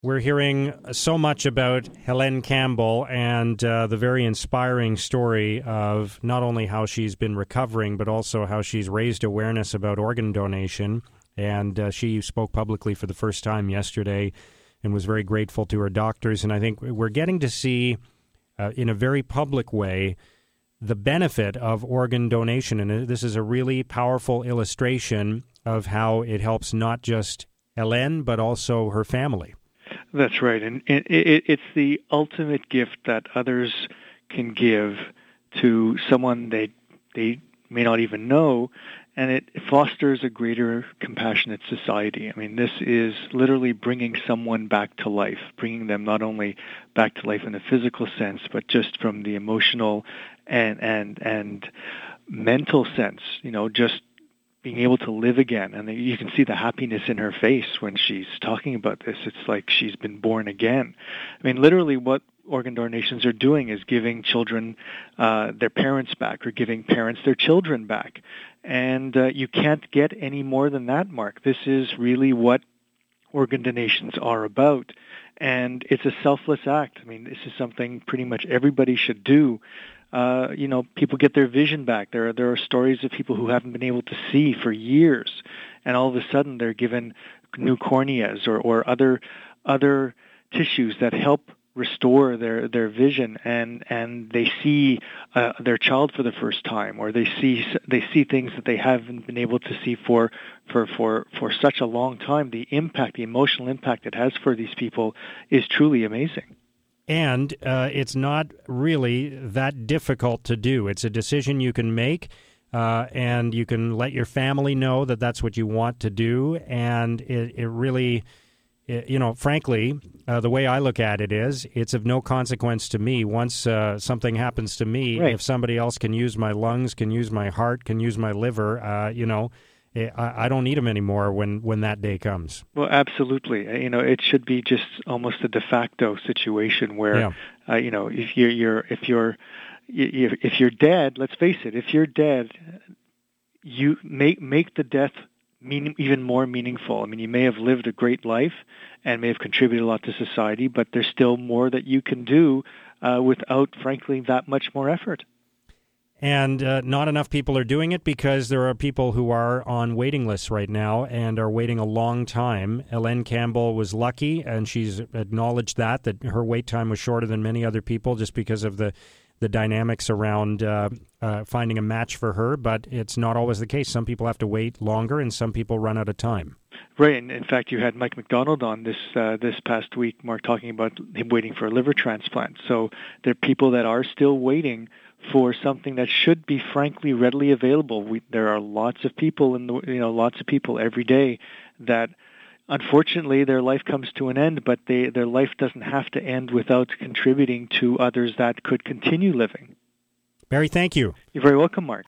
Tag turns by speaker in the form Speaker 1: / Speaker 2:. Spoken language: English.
Speaker 1: We're hearing so much about Helene Campbell and the very inspiring story of not only how she's been recovering, but also how she's raised awareness about organ donation. And she spoke publicly for the first time yesterday and was very grateful to her doctors. And I think we're getting to see, in a very public way, the benefit of organ donation. And this is a really powerful illustration of how it helps not just Helene, but also her family.
Speaker 2: That's right. And it's the ultimate gift that others can give to someone they may not even know, and it fosters a greater compassionate society. I mean, this is literally bringing someone back to life, bringing them not only back to life in a physical sense, but just from the emotional and mental sense, just being able to live again. And you can see the happiness in her face when she's talking about this. It's like she's been born again. I mean, literally what organ donations are doing is giving children their parents back, or giving parents their children back. And you can't get any more than that, Mark. This is really what organ donations are about. And it's a selfless act. I mean, this is something pretty much everybody should do. People get their vision back. There are stories of people who haven't been able to see for years, and all of a sudden they're given new corneas or other tissues that help restore their vision, and they see their child for the first time, or they see things that they haven't been able to see for such a long time. The emotional impact it has for these people is truly amazing.
Speaker 1: And it's not really that difficult to do. It's a decision you can make, and you can let your family know that that's what you want to do. And it really, frankly, the way I look at it is, it's of no consequence to me. Once something happens to me,
Speaker 2: right.
Speaker 1: If somebody else can use my lungs, can use my heart, can use my liver, I don't need them anymore when that day comes.
Speaker 2: Well, absolutely. It should be just almost a de facto situation where, if you're dead, let's face it, if you're dead, you make the death even more meaningful. I mean, you may have lived a great life and may have contributed a lot to society, but there's still more that you can do without, frankly, that much more effort.
Speaker 1: And not enough people are doing it because there are people who are on waiting lists right now and are waiting a long time. Helene Campbell was lucky, and she's acknowledged that her wait time was shorter than many other people just because of the dynamics around finding a match for her. But it's not always the case. Some people have to wait longer, and some people run out of time.
Speaker 2: Right, and in fact, you had Mike McDonald on this past week, Mark, talking about him waiting for a liver transplant. So there are people that are still waiting for something that should be, frankly, readily available. There are lots of people lots of people every day that, unfortunately, their life comes to an end, but their life doesn't have to end without contributing to others that could continue living.
Speaker 1: Barry, thank you.
Speaker 2: You're very welcome, Mark.